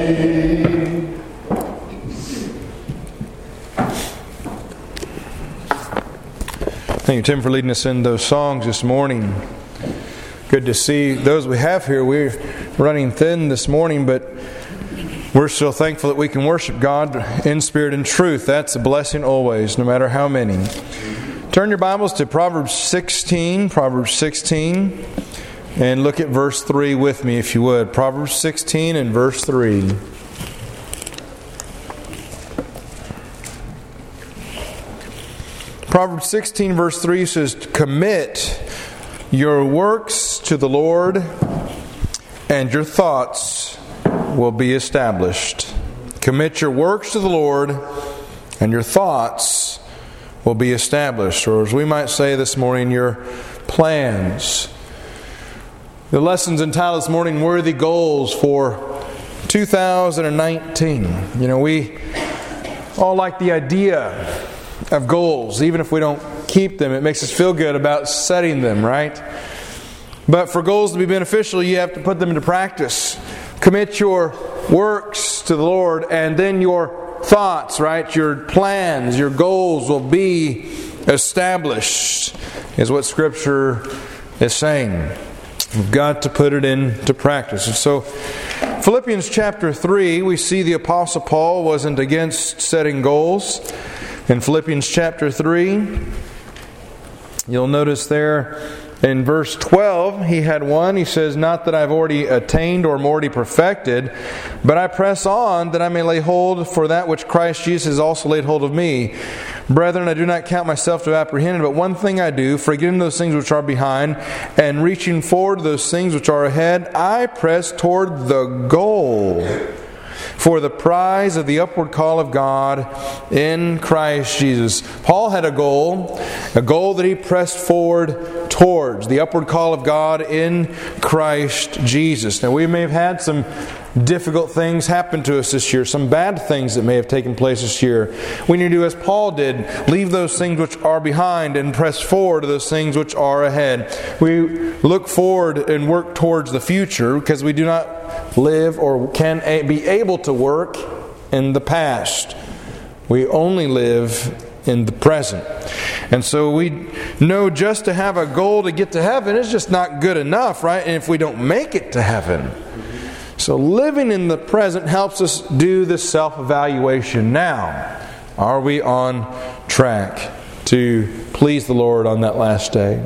Thank you, Tim, for leading us in those songs this morning. Good to see those we have here. We're running thin this morning, but we're still thankful that we can worship God in spirit and truth. That's a blessing always, no matter how many. Turn your Bibles to Proverbs 16, and look at verse 3 with me, if you would. Proverbs 16 and verse 3. Proverbs 16 verse 3 says, "Commit your works to the Lord, and your thoughts will be established." Commit your works to the Lord, and your thoughts will be established. Or as we might say this morning, your plans. The lesson's entitled this morning, Worthy Goals for 2019. You know, we all like the idea of goals. Even if we don't keep them, it makes us feel good about setting them, right? But for goals to be beneficial, you have to put them into practice. Commit your works to the Lord, and then your thoughts, right? Your plans, your goals will be established, is what Scripture is saying. We've got to put it into practice. And so, Philippians chapter 3, we see the Apostle Paul wasn't against setting goals. In Philippians chapter 3, you'll notice there in verse 12, he had one. He says, "Not that I've already attained or am already perfected, but I press on that I may lay hold for that which Christ Jesus has also laid hold of me. Brethren, I do not count myself to have apprehended, but one thing I do, forgetting those things which are behind, and reaching forward to those things which are ahead, I press toward the goal for the prize of the upward call of God in Christ Jesus." Paul had a goal that he pressed forward towards, the upward call of God in Christ Jesus. Now, we may have had some difficult things happen to us this year, some bad things that may have taken place this year. We need to do as Paul did, leave those things which are behind and press forward to those things which are ahead. We look forward and work towards the future because we do not live or can be able to work in the past. We only live in the present. And so we know just to have a goal to get to heaven is just not good enough, right? And if we don't make it to heaven. So living in the present helps us do this self-evaluation now. Are we on track to please the Lord on that last day?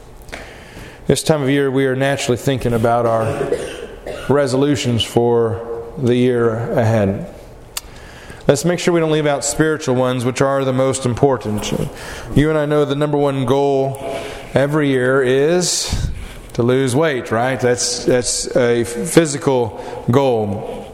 This time of year we are naturally thinking about our resolutions for the year ahead. Let's make sure we don't leave out spiritual ones, which are the most important. You and I know the number one goal every year is to lose weight, right? That's a physical goal.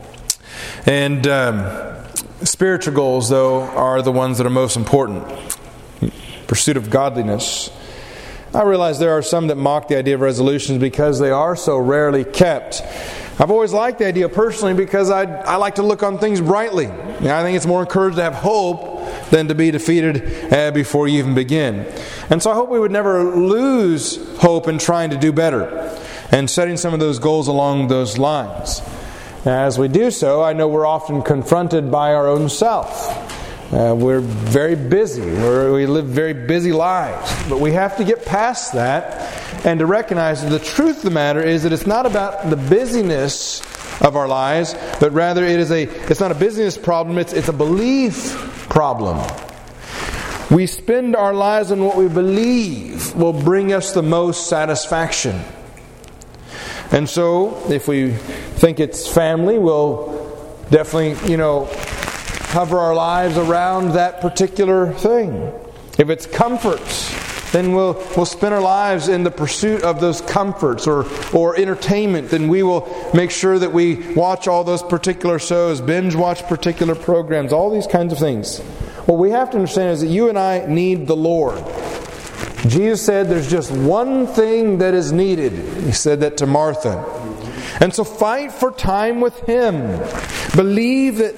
And spiritual goals, though, are the ones that are most important. Pursuit of godliness. I realize there are some that mock the idea of resolutions because they are so rarely kept. I've always liked the idea personally because I like to look on things brightly. I think it's more encouraging to have hope than to be defeated before you even begin. And so I hope we would never lose hope in trying to do better and setting some of those goals along those lines. As we do so, I know we're often confronted by our own self. We're very busy. We live very busy lives. But we have to get past that and to recognize that the truth of the matter is that it's not about the busyness of our lives, but rather it's not a busyness problem, it's a belief problem. We spend our lives on what we believe will bring us the most satisfaction. And so, if we think it's family, we'll definitely, cover our lives around that particular thing. If it's comforts, then we'll spend our lives in the pursuit of those comforts or entertainment. Then we will make sure that we watch all those particular shows, binge watch particular programs, all these kinds of things. What we have to understand is that you and I need the Lord. Jesus said there's just one thing that is needed. He said that to Martha. And so fight for time with Him. Believe that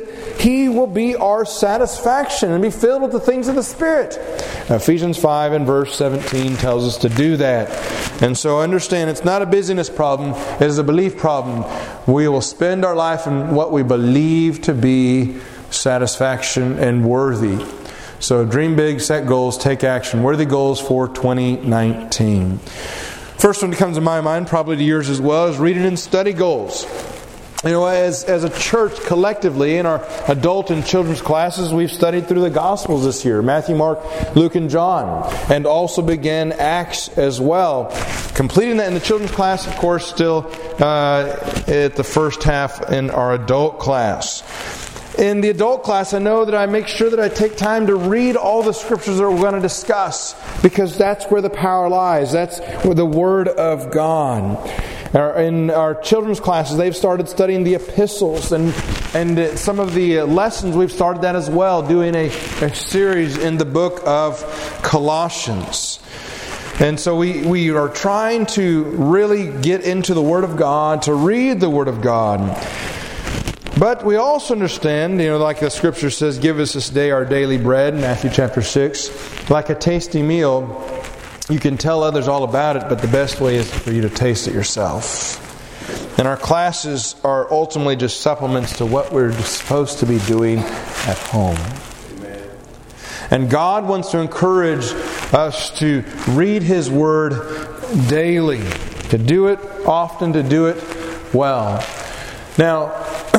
He will be our satisfaction and be filled with the things of the Spirit. Ephesians 5 and verse 17 tells us to do that. And so understand, it's not a busyness problem, it is a belief problem. We will spend our life in what we believe to be satisfaction and worthy. So dream big, set goals, take action. Worthy goals for 2019. First one that comes to my mind, probably to yours as well, is reading and study goals. You know, as a church collectively in our adult and children's classes, we've studied through the Gospels this year. Matthew, Mark, Luke, and John. And also began Acts as well. Completing that in the children's class, of course, still at the first half in our adult class. In the adult class, I know that I make sure that I take time to read all the scriptures that we're going to discuss, because that's where the power lies. That's where the Word of God. In our children's classes, they've started studying the epistles, and some of the lessons, we've started that as well, doing a series in the book of Colossians. And so we are trying to really get into the Word of God, to read the Word of God. But we also understand, like the Scripture says, give us this day our daily bread, Matthew chapter 6. Like a tasty meal, you can tell others all about it, but the best way is for you to taste it yourself. And our classes are ultimately just supplements to what we're supposed to be doing at home. Amen. And God wants to encourage us to read His Word daily, to do it often, to do it well. Now,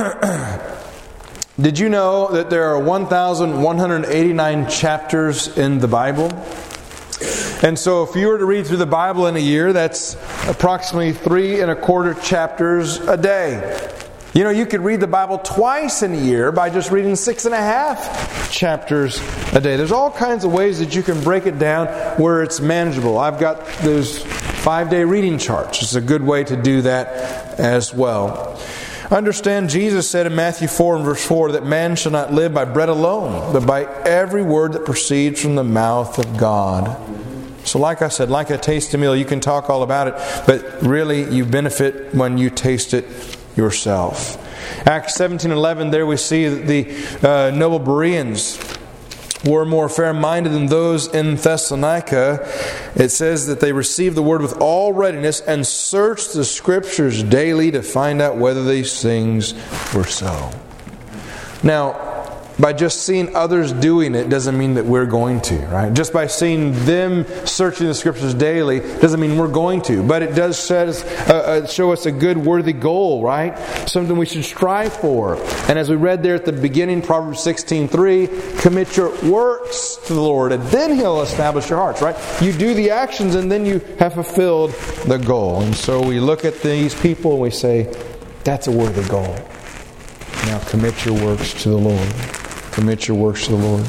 did you know that there are 1,189 chapters in the Bible? And so if you were to read through the Bible in a year, that's approximately 3¼ chapters a day. You could read the Bible twice in a year by just reading 6½ chapters a day. There's all kinds of ways that you can break it down where it's manageable. I've got those 5-day reading charts. It's a good way to do that as well. Understand, Jesus said in Matthew 4 and verse 4 that man shall not live by bread alone, but by every word that proceeds from the mouth of God. So like I said, like a tasty meal, you can talk all about it, but really you benefit when you taste it yourself. Acts 17:11, there we see that the noble Bereans were more fair-minded than those in Thessalonica. It says that they received the word with all readiness and searched the Scriptures daily to find out whether these things were so. Now, by just seeing others doing it doesn't mean that we're going to, right? Just by seeing them searching the Scriptures daily doesn't mean we're going to. But it does show us a good, worthy goal, right? Something we should strive for. And as we read there at the beginning, Proverbs 16:3, commit your works to the Lord, and then He'll establish your hearts, right? You do the actions, and then you have fulfilled the goal. And so we look at these people and we say, that's a worthy goal. Now commit your works to the Lord. Commit your works to the Lord.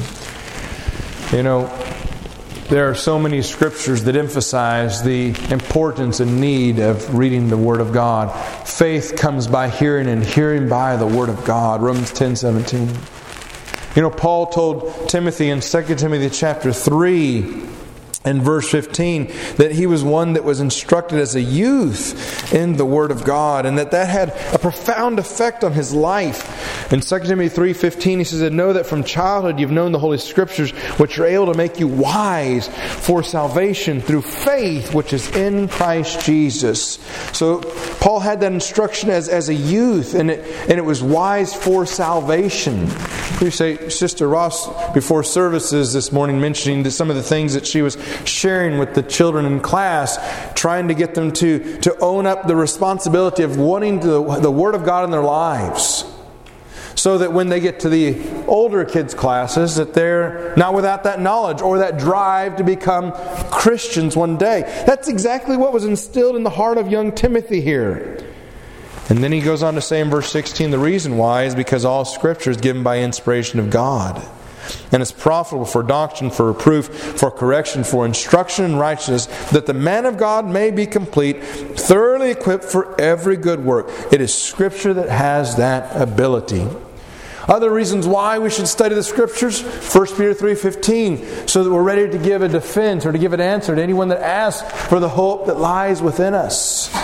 There are so many scriptures that emphasize the importance and need of reading the Word of God. Faith comes by hearing, and hearing by the Word of God. Romans 10:17. Paul told Timothy in 2 Timothy chapter 3 and verse 15 that he was one that was instructed as a youth in the Word of God, and that had a profound effect on his life. In 2 Timothy 3:15 he says, "And know that from childhood you've known the Holy Scriptures, which are able to make you wise for salvation through faith which is in Christ Jesus." So Paul had that instruction as a youth, and it was wise for salvation. We say, Sister Ross before services this morning mentioning that some of the things that she was sharing with the children in class, trying to get them to own up the responsibility of wanting the Word of God in their lives, so that when they get to the older kids' classes, that they're not without that knowledge or that drive to become Christians one day. That's exactly what was instilled in the heart of young Timothy here. And then he goes on to say in verse 16, the reason why is because all Scripture is given by inspiration of God, and is profitable for doctrine, for reproof, for correction, for instruction in righteousness, that the man of God may be complete, thoroughly equipped for every good work. It is Scripture that has that ability. Other reasons why we should study the Scriptures, 1 Peter 3:15, so that we're ready to give a defense or to give an answer to anyone that asks for the hope that lies within us.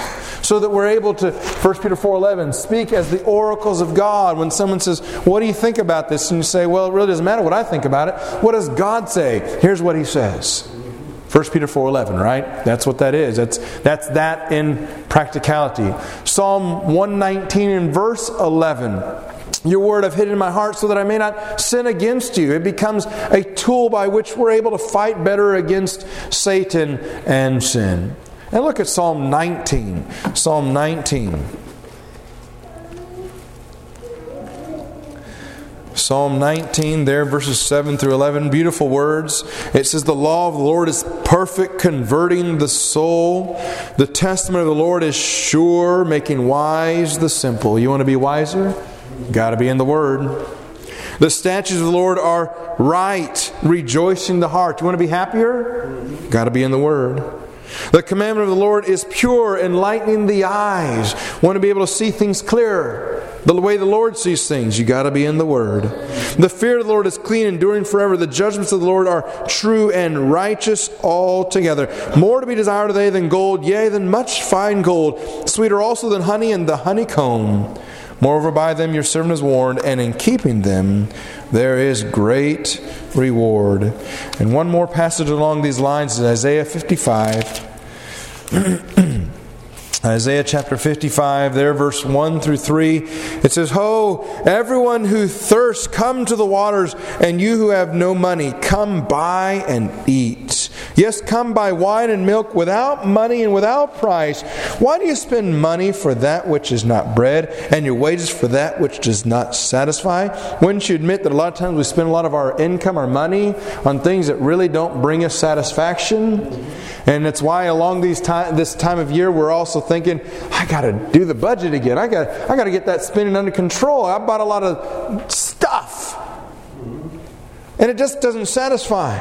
so that we're able to, 1 Peter 4:11, speak as the oracles of God. When someone says, what do you think about this? And you say, well, it really doesn't matter what I think about it. What does God say? Here's what He says. 1 Peter 4:11, right? That's what that is. That's that in practicality. Psalm 119 and verse 11. Your word I've hidden in my heart so that I may not sin against you. It becomes a tool by which we're able to fight better against Satan and sin. And look at Psalm 19. Psalm 19. Psalm 19, there, verses 7 through 11. Beautiful words. It says, the law of the Lord is perfect, converting the soul. The testament of the Lord is sure, making wise the simple. You want to be wiser? Got to be in the Word. The statutes of the Lord are right, rejoicing the heart. You want to be happier? Got to be in the Word. The commandment of the Lord is pure, enlightening the eyes. Want to be able to see things clearer. The way the Lord sees things, you got to be in the Word. The fear of the Lord is clean, enduring forever. The judgments of the Lord are true and righteous altogether. More to be desired are they than gold, yea, than much fine gold. Sweeter also than honey and the honeycomb. Moreover, by them your servant is warned, and in keeping them there is great reward. And one more passage along these lines is Isaiah 55. Isaiah chapter 55, there, verse 1 through 3. It says, Ho, everyone who thirsts, come to the waters, and you who have no money, come buy and eat. Yes, come buy wine and milk without money and without price. Why do you spend money for that which is not bread, and your wages for that which does not satisfy? Wouldn't you admit that a lot of times we spend a lot of our income, our money, on things that really don't bring us satisfaction? And it's why along this time of year we're also thinking, I got to do the budget again. I got to get that spending under control. I bought a lot of stuff, and it just doesn't satisfy.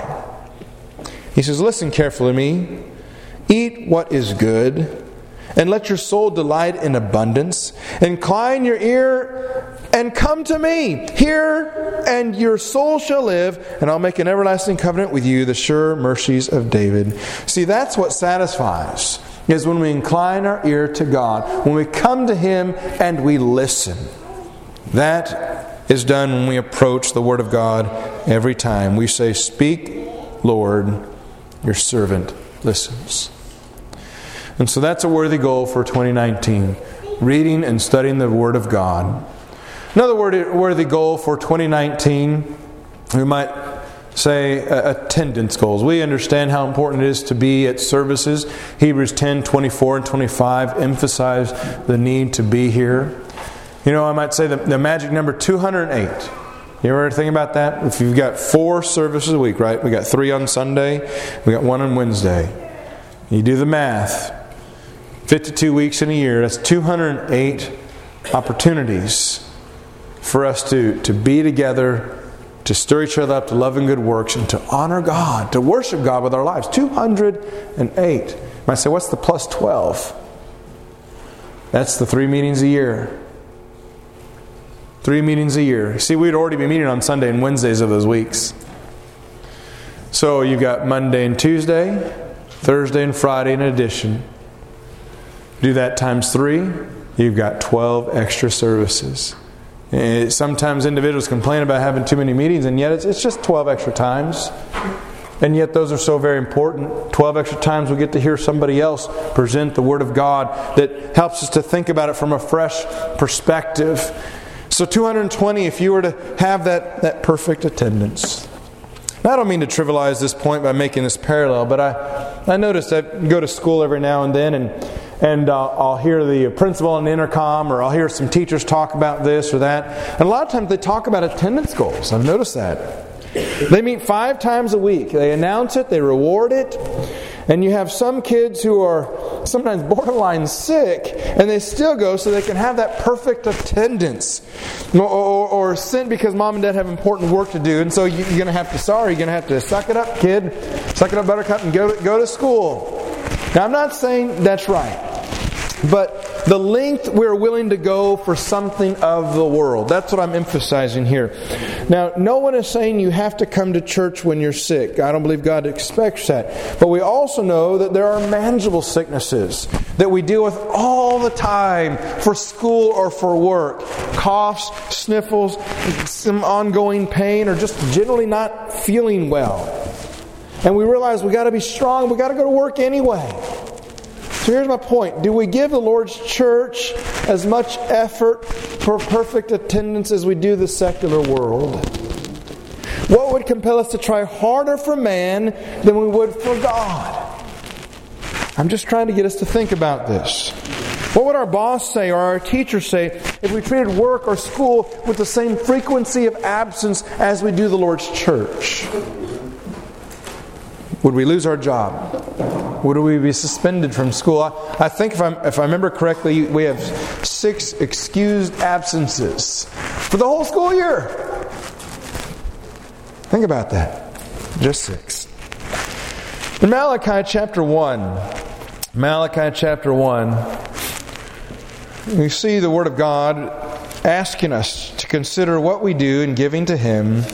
He says, listen carefully to me. Eat what is good, and let your soul delight in abundance. Incline your ear and come to me. Hear, and your soul shall live, and I'll make an everlasting covenant with you, the sure mercies of David. See, that's what satisfies, is when we incline our ear to God, when we come to Him and we listen. That is done when we approach the Word of God every time. We say, speak, Lord, your servant listens. And so that's a worthy goal for 2019. Reading and studying the Word of God. Another worthy goal for 2019, we might say attendance goals. We understand how important it is to be at services. Hebrews 10, 24 and 25 emphasize the need to be here. You know, I might say the magic number 208. You ever think about that? If you've got 4 services a week, right? We got 3 on Sunday. We got 1 on Wednesday. You do the math. 52 weeks in a year. That's 208 opportunities for us to be together, to stir each other up to love and good works, and to honor God, to worship God with our lives. 208. You might say, what's the plus 12? That's the 3 meetings a year. 3 meetings a year. See, we'd already be meeting on Sunday and Wednesdays of those weeks. So you've got Monday and Tuesday, Thursday and Friday in addition. Do that times 3, you've got 12 extra services. Sometimes individuals complain about having too many meetings, and yet it's just 12 extra times. And yet those are so very important. 12 extra times we get to hear somebody else present the Word of God that helps us to think about it from a fresh perspective. So 220 if you were to have that perfect attendance. Now, I don't mean to trivialize this point by making this parallel, but I notice I go to school every now and then, and I'll hear the principal on the intercom, or I'll hear some teachers talk about this or that. And a lot of times they talk about attendance goals. I've noticed that. They meet 5 times a week. They announce it, they reward it. And you have some kids who are sometimes borderline sick, and they still go so they can have that perfect attendance. Or sent because mom and dad have important work to do, and so you're going to have to suck it up, kid. Suck it up, buttercup, and go to school. Now, I'm not saying that's right. But the length we're willing to go for something of the world. That's what I'm emphasizing here. Now, no one is saying you have to come to church when you're sick. I don't believe God expects that. But we also know that there are manageable sicknesses that we deal with all the time for school or for work. Coughs, sniffles, some ongoing pain, or just generally not feeling well. And we realize we got to be strong. We got to go to work anyway. So here's my point. Do we give the Lord's church as much effort for perfect attendance as we do the secular world? What would compel us to try harder for man than we would for God? I'm just trying to get us to think about this. What would our boss say or our teacher say if we treated work or school with the same frequency of absence as we do the Lord's church? Would we lose our job? Would we be suspended from school? I think if I remember correctly, we have 6 excused absences for the whole school year. Think about that. Just 6. In Malachi chapter 1, we see the Word of God asking us to consider what we do in giving to Him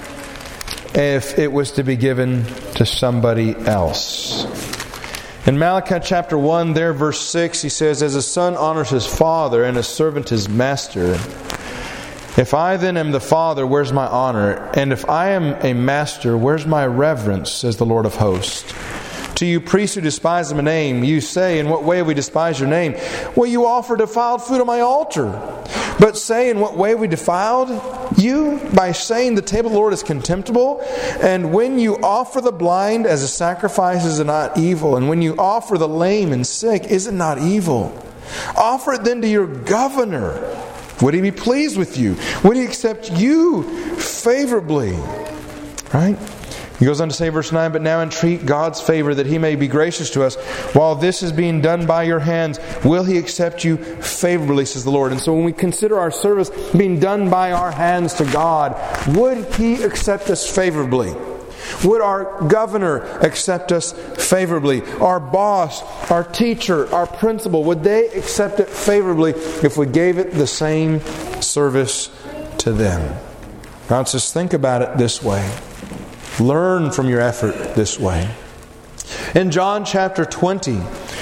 if it was to be given to somebody else. In Malachi chapter 1, there, verse 6, he says, "As a son honors his father and a servant his master, if I then am the father, where's my honor? And if I am a master, where's my reverence, says the Lord of hosts? To you priests who despise my name, you say, in what way have we despised your name? Well, you offer defiled food on my altar. But say, in what way have we defiled you? By saying the table of the Lord is contemptible. And when you offer the blind as a sacrifice, is it not evil? And when you offer the lame and sick, is it not evil? Offer it then to your governor. Would he be pleased with you? Would he accept you favorably?" Right? He goes on to say, verse 9, "But now entreat God's favor that He may be gracious to us. While this is being done by your hands, will He accept you favorably, says the Lord." And so when we consider our service being done by our hands to God, would He accept us favorably? Would our governor accept us favorably? Our boss, our teacher, our principal, would they accept it favorably if we gave it the same service to them? Now let's just think about it this way. Learn from your effort this way. In John chapter 20,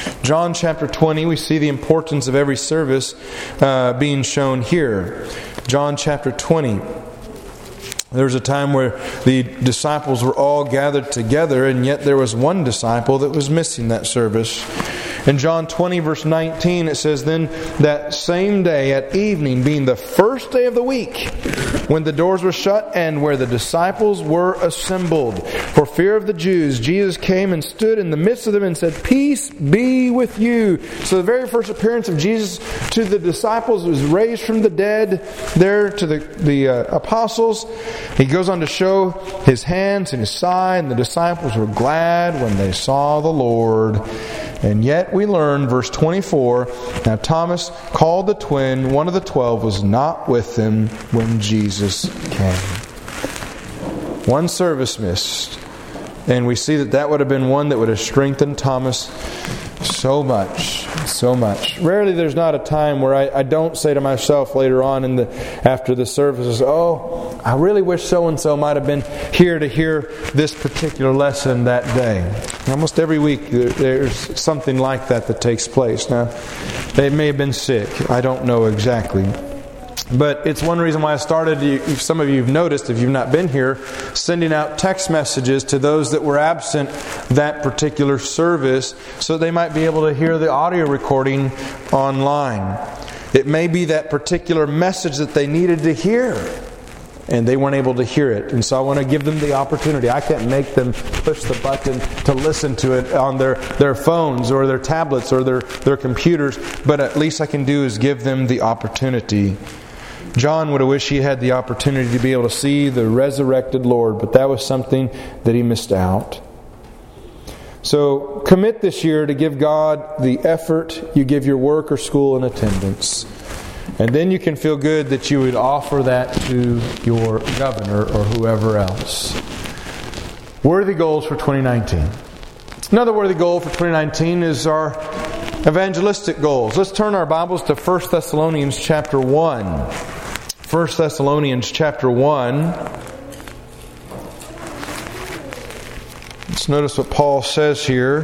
we see the importance of every service being shown here. John chapter 20. There was a time where the disciples were all gathered together, and yet there was one disciple that was missing that service. In John 20 verse 19 it says, "Then that same day at evening, being the first day of the week, when the doors were shut and where the disciples were assembled, for fear of the Jews, Jesus came and stood in the midst of them and said, 'Peace be with you.'" So the very first appearance of Jesus to the disciples was raised from the dead there to the apostles. He goes on to show His hands and His side, and the disciples were glad when they saw the Lord. And yet we learn, verse 24, "Now Thomas, called the twin, one of the 12, was not with them when Jesus came." One service missed. And we see that would have been one that would have strengthened Thomas so much. Rarely there's not a time where I don't say to myself later on after the services, "Oh, I really wish so-and-so might have been here to hear this particular lesson that day." Almost every week there's something like that takes place. Now, they may have been sick. I don't know exactly. But it's one reason why I started, some of you have noticed, if you've not been here, sending out text messages to those that were absent that particular service so they might be able to hear the audio recording online. It may be that particular message that they needed to hear, and they weren't able to hear it. And so I want to give them the opportunity. I can't make them push the button to listen to it on their phones or their tablets or their computers, but at least I can do is give them the opportunity. John would have wished he had the opportunity to be able to see the resurrected Lord, but that was something that he missed out. So commit this year to give God the effort you give your work or school and attendance. And then you can feel good that you would offer that to your governor or whoever else. Worthy goals for 2019. Another worthy goal for 2019 is our Evangelistic goals. Let's turn our Bibles to 1 Thessalonians chapter 1. 1 Thessalonians chapter 1. Let's notice what Paul says here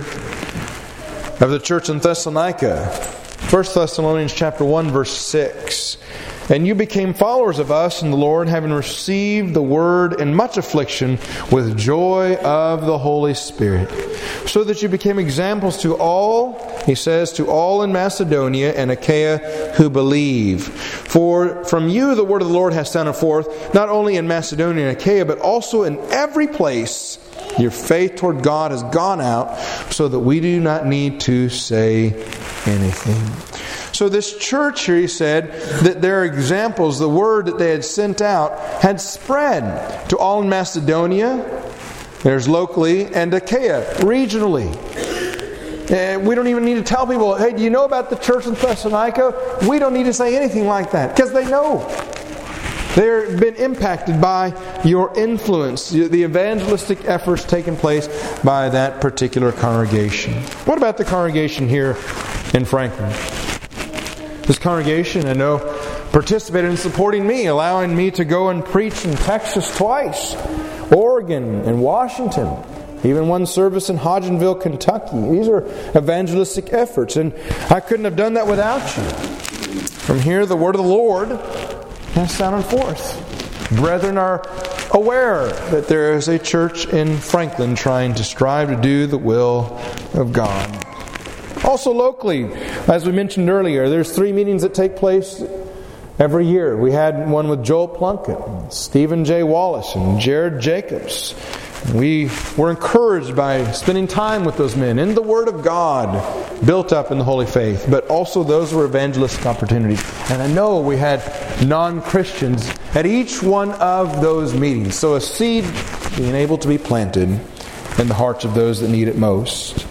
of the church in Thessalonica. 1 Thessalonians chapter 1 verse 6. And you became followers of us in the Lord, having received the word in much affliction with joy of the Holy Spirit, so that you became examples to all, he says, to all in Macedonia and Achaia who believe. For from you the word of the Lord has sounded forth, not only in Macedonia and Achaia, but also in every place your faith toward God has gone out, so that we do not need to say anything. So this church here, he said, that their examples, the word that they had sent out, had spread to all in Macedonia, there's locally, and Achaia, regionally. And we don't even need to tell people, hey, do you know about the church in Thessalonica? We don't need to say anything like that, because they know. They've been impacted by your influence, the evangelistic efforts taking place by that particular congregation. What about the congregation here in Franklin? This congregation, I know, participated in supporting me, allowing me to go and preach in Texas twice, Oregon and Washington, even one service in Hodgenville, Kentucky. These are evangelistic efforts, and I couldn't have done that without you. From here, the word of the Lord has sounded forth. Brethren are aware that there is a church in Franklin trying to strive to do the will of God. Also locally, as we mentioned earlier, there's 3 meetings that take place every year. We had one with Joel Plunkett, Stephen J. Wallace, and Jared Jacobs. We were encouraged by spending time with those men in the Word of God, built up in the Holy Faith. But also those were evangelistic opportunities. And I know we had non-Christians at each one of those meetings. So a seed being able to be planted in the hearts of those that need it most.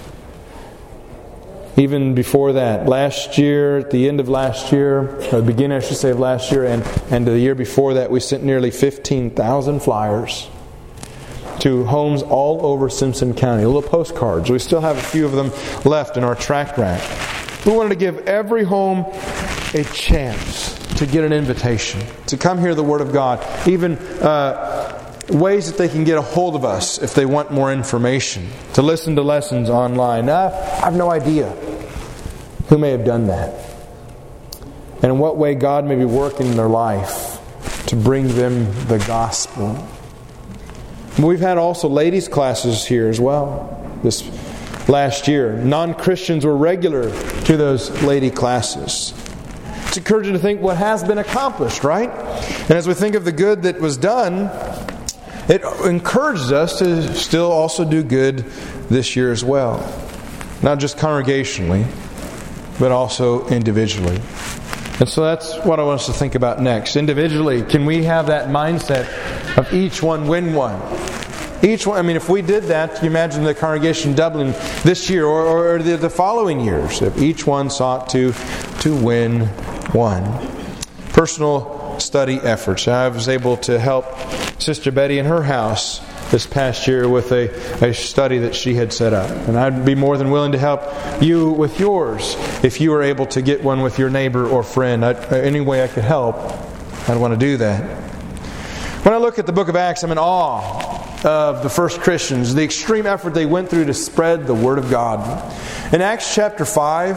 Even before that, last year, at the end of last year, or the beginning, I should say, of last year, and the year before that, we sent nearly 15,000 flyers to homes all over Simpson County. Little postcards. We still have a few of them left in our tract rack. We wanted to give every home a chance to get an invitation, to come hear the Word of God. Even ways that they can get a hold of us if they want more information, to listen to lessons online. I have no idea who may have done that, and in what way God may be working in their life to bring them the gospel. We've had also ladies' classes here as well this last year. Non-Christians were regular to those lady classes. It's encouraging to think what has been accomplished, right? And as we think of the good that was done, it encourages us to still also do good this year as well. Not just congregationally, but also individually. And so that's what I want us to think about next. Individually, can we have that mindset of each one win one? Each one, I mean, if we did that, can you imagine the congregation doubling this year or the following years? If each one sought to win one. Personal study efforts. I was able to help Sister Betty in her house this past year with a study that she had set up. And I'd be more than willing to help you with yours if you were able to get one with your neighbor or friend. Any way I could help, I'd want to do that. When I look at the book of Acts, I'm in awe of the first Christians, the extreme effort they went through to spread the Word of God. In Acts chapter 5,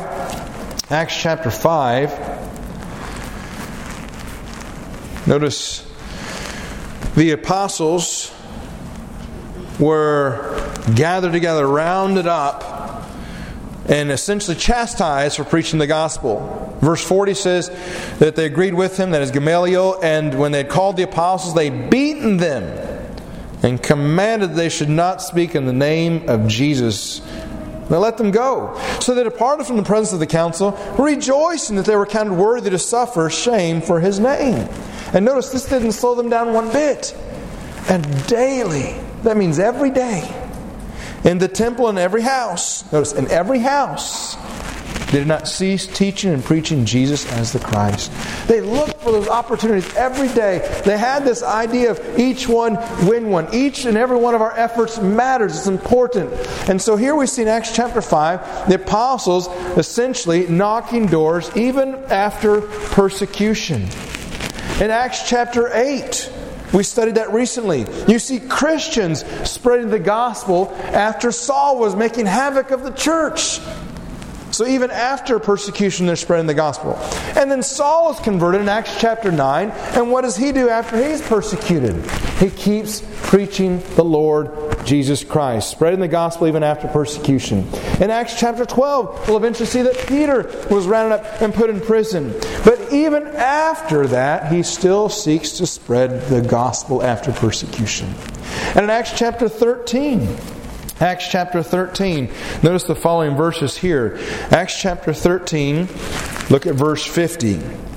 notice the apostles were gathered together, rounded up, and essentially chastised for preaching the gospel. Verse 40 says that they agreed with him, that is Gamaliel, and when they had called the apostles, they beaten them and commanded they should not speak in the name of Jesus. Now let them go. So they departed from the presence of the council, rejoicing that they were counted worthy to suffer shame for His name. And notice this didn't slow them down one bit. And daily, that means every day, in the temple and every house, notice, in every house, They did not cease teaching and preaching Jesus as the Christ. They looked for those opportunities every day. They had this idea of each one win one. Each and every one of our efforts matters. It's important. And so here we see in Acts chapter 5, the apostles essentially knocking doors even after persecution. In Acts chapter 8, we studied that recently. You see Christians spreading the gospel after Saul was making havoc of the church. So even after persecution, they're spreading the gospel. And then Saul is converted in Acts chapter 9. And what does he do after he's persecuted? He keeps preaching the Lord Jesus Christ, spreading the gospel even after persecution. In Acts chapter 12, we'll eventually see that Peter was rounded up and put in prison. But even after that, he still seeks to spread the gospel after persecution. And in Acts chapter 13, notice the following verses here. Acts chapter 13, look at verse 50.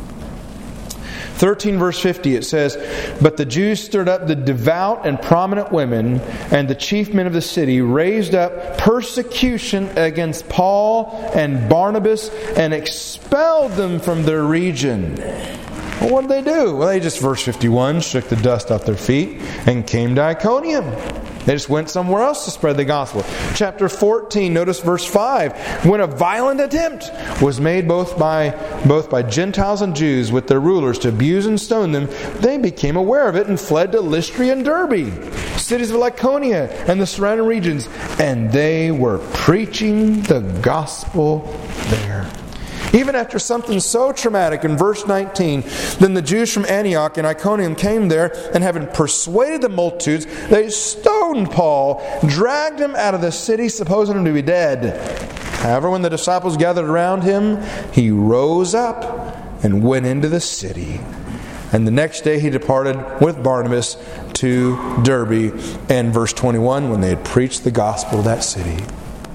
13 verse 50, it says, "But the Jews stirred up the devout and prominent women, and the chief men of the city raised up persecution against Paul and Barnabas and expelled them from their region." Well, what did they do? Well, they just, verse 51, shook the dust off their feet and came to Iconium. They just went somewhere else to spread the gospel. Chapter 14, notice verse 5. "When a violent attempt was made both by Gentiles and Jews with their rulers to abuse and stone them, they became aware of it and fled to Lystra and Derbe, cities of Lycaonia and the surrounding regions, and they were preaching the gospel there." Even after something so traumatic, in verse 19, "Then the Jews from Antioch and Iconium came there, and having persuaded the multitudes, they stoned Paul, dragged him out of the city, supposing him to be dead. However, when the disciples gathered around him, he rose up and went into the city. And the next day he departed with Barnabas to Derbe." And verse 21, when they had preached the gospel of that city.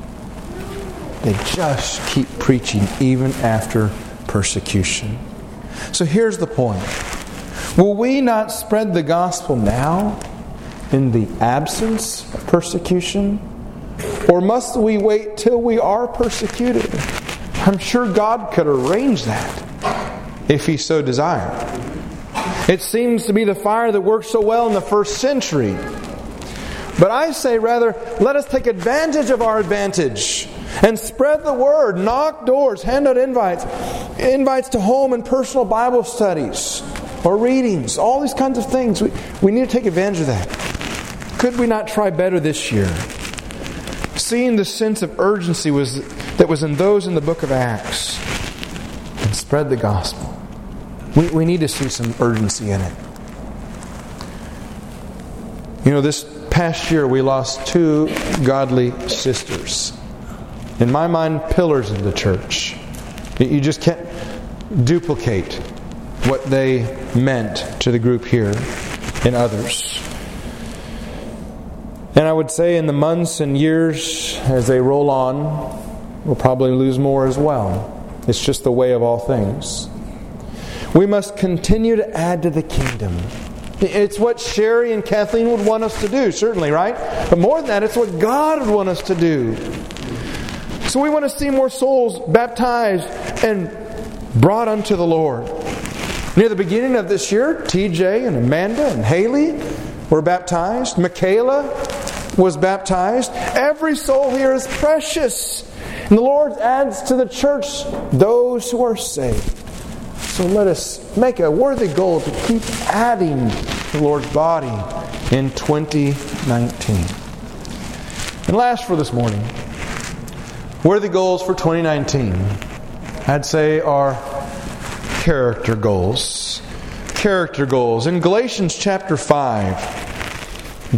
They just keep preaching even after persecution. So here's the point. Will we not spread the gospel now in the absence of persecution? Or must we wait till we are persecuted? I'm sure God could arrange that if He so desired. It seems to be the fire that worked so well in the first century. But I say rather, let us take advantage of our advantage and spread the word, knock doors, hand out invites to home and personal Bible studies or readings, all these kinds of things. We need to take advantage of that. Could we not try better this year? Seeing the sense of urgency that was in those in the book of Acts, and spread the gospel. We need to see some urgency in it. You know, this past year we lost 2 godly sisters. In my mind, pillars of the church. You just can't duplicate what they meant to the group here and others. And I would say in the months and years as they roll on, we'll probably lose more as well. It's just the way of all things. We must continue to add to the kingdom. It's what Sherry and Kathleen would want us to do, certainly, right? But more than that, it's what God would want us to do. So we want to see more souls baptized and brought unto the Lord. Near the beginning of this year, TJ and Amanda and Haley were baptized. Michaela was baptized. Every soul here is precious. And the Lord adds to the church those who are saved. So let us make a worthy goal to keep adding to the Lord's body in 2019. And last for this morning, worthy goals for 2019, I'd say, are character goals. Character goals. In Galatians chapter 5,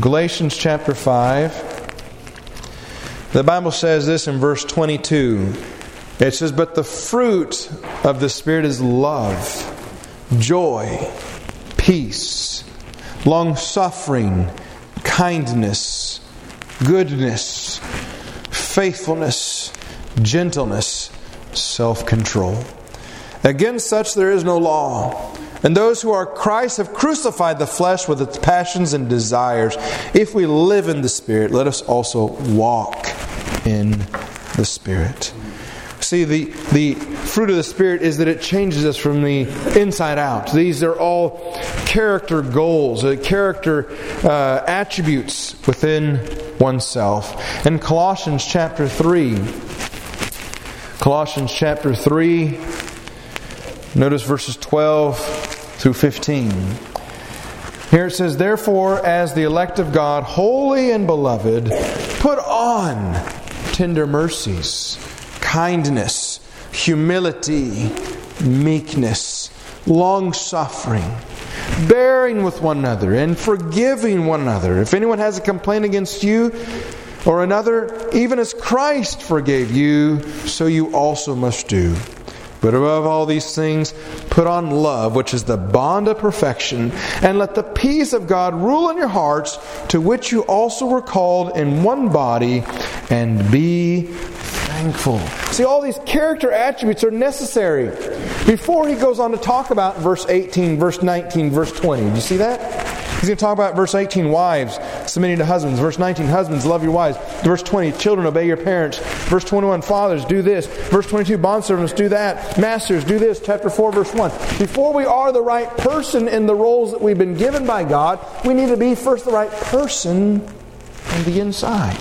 the Bible says this in verse 22. It says, "But the fruit of the Spirit is love, joy, peace, long-suffering, kindness, goodness, faithfulness, gentleness, self-control. Against such there is no law. And those who are Christ have crucified the flesh with its passions and desires. If we live in the Spirit, let us also walk in the Spirit." See, the fruit of the Spirit is that it changes us from the inside out. These are all character goals, character attributes within oneself. In Colossians chapter 3, notice verses 12 through 15. Here it says, "Therefore, as the elect of God, holy and beloved, put on tender mercies, kindness, humility, meekness, long-suffering, bearing with one another, and forgiving one another. If anyone has a complaint against you or another, even as Christ forgave you, so you also must do. But above all these things, put on love, which is the bond of perfection, and let the peace of God rule in your hearts, to which you also were called in one body, and be thankful." See, all these character attributes are necessary. Before he goes on to talk about verse 18, verse 19, verse 20. Do you see that? He's going to talk about verse 18, wives submitting to husbands. Verse 19, husbands, love your wives. Verse 20, children, obey your parents. Verse 21, fathers, do this. Verse 22, bondservants, do that. Masters, do this. Chapter 4, verse 1. Before we are the right person in the roles that we've been given by God, we need to be first the right person on the inside.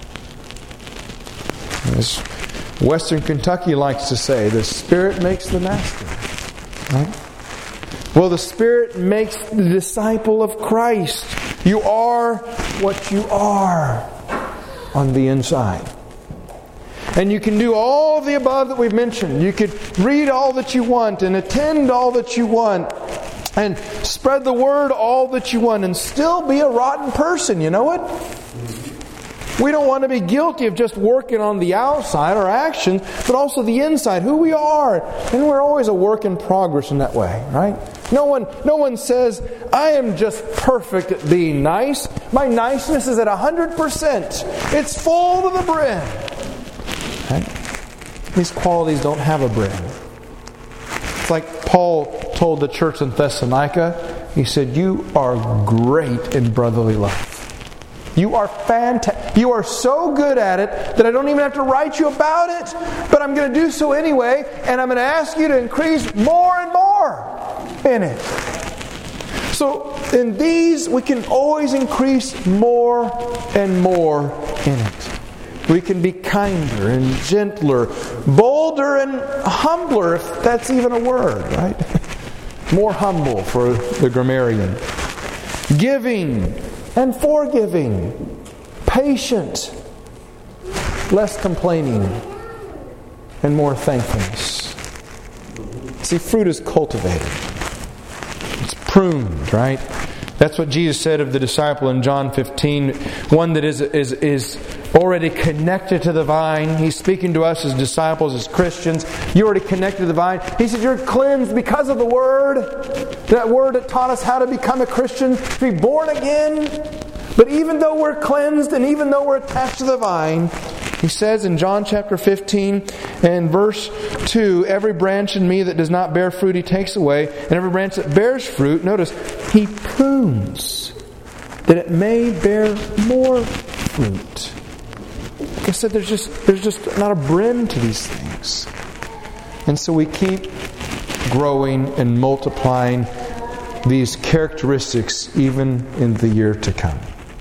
As Western Kentucky likes to say, the Spirit makes the master. Right? Well, the Spirit makes the disciple of Christ. You are what you are on the inside. And you can do all of the above that we've mentioned. You could read all that you want and attend all that you want and spread the word all that you want and still be a rotten person. You know what? We don't want to be guilty of just working on the outside, our actions, but also the inside, who we are. And we're always a work in progress in that way, right? No one says, I am just perfect at being nice. My niceness is at 100%. It's full to the brim. Right? These qualities don't have a brim. It's like Paul told the church in Thessalonica. He said, you are great in brotherly love. You are fantastic. You are so good at it that I don't even have to write you about it. But I'm going to do so anyway, and I'm going to ask you to increase more and more in it. So in these, we can always increase more and more in it. We can be kinder and gentler, bolder and humbler, if that's even a word, right? More humble for the grammarian. Giving and forgiving, patient, less complaining, and more thankfulness. See, fruit is cultivated. It's pruned, right? That's what Jesus said of the disciple in John 15. One that is already connected to the vine. He's speaking to us as disciples, as Christians. You're already connected to the vine. He said you're cleansed because of the Word. That Word that taught us how to become a Christian, to be born again. But even though we're cleansed and even though we're attached to the vine, he says in John chapter 15 and verse 2, every branch in me that does not bear fruit he takes away, and every branch that bears fruit, notice, he prunes, that it may bear more fruit. Like I said, there's just not a brim to these things. And so we keep growing and multiplying these characteristics even in the year to come.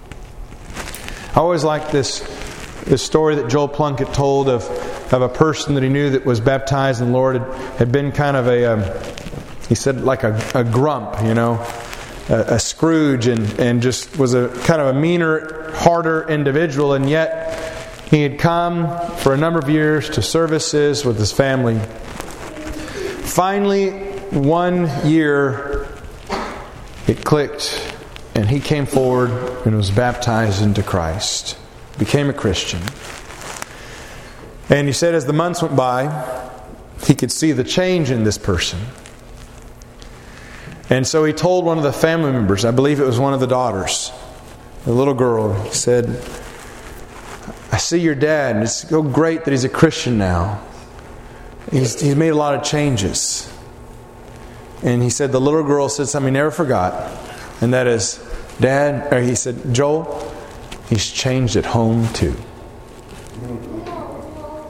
I always like this story that Joel Plunkett told of a person that he knew that was baptized in the Lord, had been kind of he said like a grump, a Scrooge, and just was a kind of a meaner, harder individual, and yet he had come for a number of years to services with his family. Finally, one year, it clicked, and he came forward and was baptized into Christ. Became a Christian. And he said as the months went by, he could see the change in this person. And so he told one of the family members, I believe it was one of the daughters, the little girl, he said, I see your dad, and it's so great that he's a Christian now. He's made a lot of changes. And he said the little girl said something he never forgot, and that is, he said, Joel, he's changed at home too.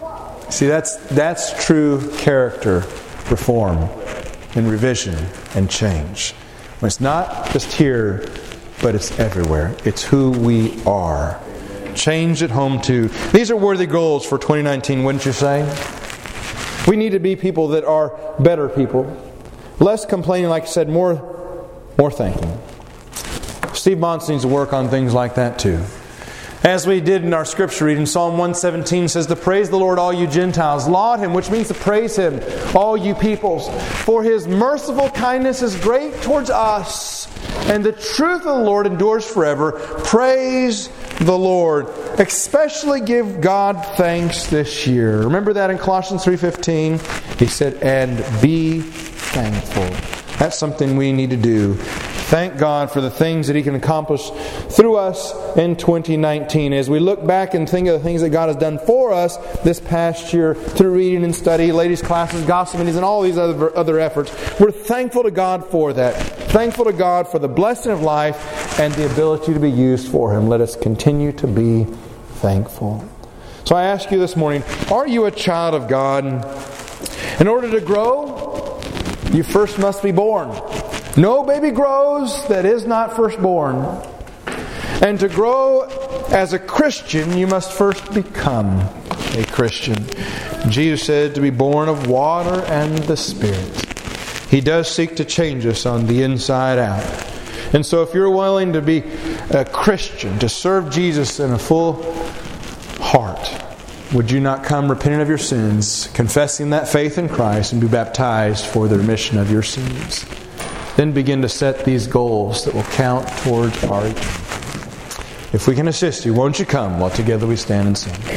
See, that's true character reform and revision and change. When it's not just here, but it's everywhere. It's who we are. Change at home too. These are worthy goals for 2019, wouldn't you say? We need to be people that are better people. Less complaining, like I said, more thinking. Steve Mons needs to work on things like that too. As we did in our scripture reading, Psalm 117 says to praise the Lord, all you Gentiles. Laud Him, which means to praise Him, all you peoples. For His merciful kindness is great towards us, and the truth of the Lord endures forever. Praise the Lord. Especially give God thanks this year. Remember that in Colossians 3:15? He said, and be thankful. That's something we need to do. Thank God for the things that He can accomplish through us in 2019. As we look back and think of the things that God has done for us this past year through reading and study, ladies' classes, gospel meetings, and all these other efforts, we're thankful to God for that. Thankful to God for the blessing of life and the ability to be used for Him. Let us continue to be thankful. So I ask you this morning, are you a child of God? In order to grow, you first must be born. No baby grows that is not first born. And to grow as a Christian, you must first become a Christian. Jesus said to be born of water and the Spirit. He does seek to change us on the inside out. And so if you're willing to be a Christian, to serve Jesus in a full heart, would you not come repenting of your sins, confessing that faith in Christ, and be baptized for the remission of your sins? Then begin to set these goals that will count towards our eternity. If we can assist you, won't you come while together we stand and sing?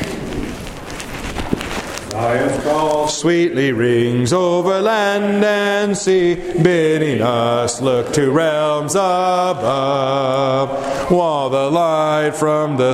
Zion's call sweetly rings over land and sea, bidding us look to realms above, while the light from the